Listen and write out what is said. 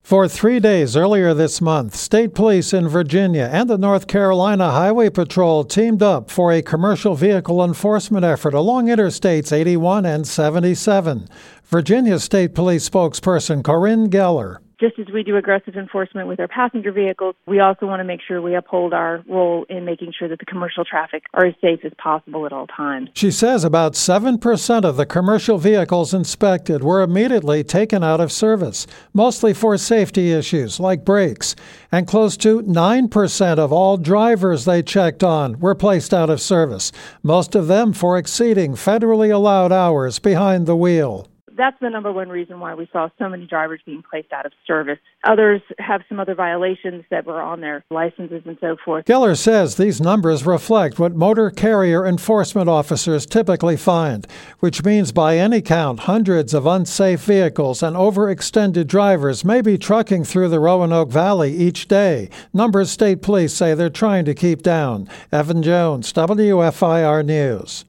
For 3 days earlier this month, state police in Virginia and the North Carolina Highway Patrol teamed up for a commercial vehicle enforcement effort along Interstates 81 and 77. Virginia State Police spokesperson Corinne Geller. Just as we do aggressive enforcement with our passenger vehicles, we also want to make sure we uphold our role in making sure that the commercial traffic are as safe as possible at all times. She says about 7% of the commercial vehicles inspected were immediately taken out of service, mostly for safety issues like brakes, and close to 9% of all drivers they checked on were placed out of service, most of them for exceeding federally allowed hours behind the wheel. That's the number one reason why we saw so many drivers being placed out of service. Others have some other violations that were on their licenses and so forth. Geller says these numbers reflect what motor carrier enforcement officers typically find, which means by any count, hundreds of unsafe vehicles and overextended drivers may be trucking through the Roanoke Valley each day, numbers state police say they're trying to keep down. Evan Jones, WFIR News.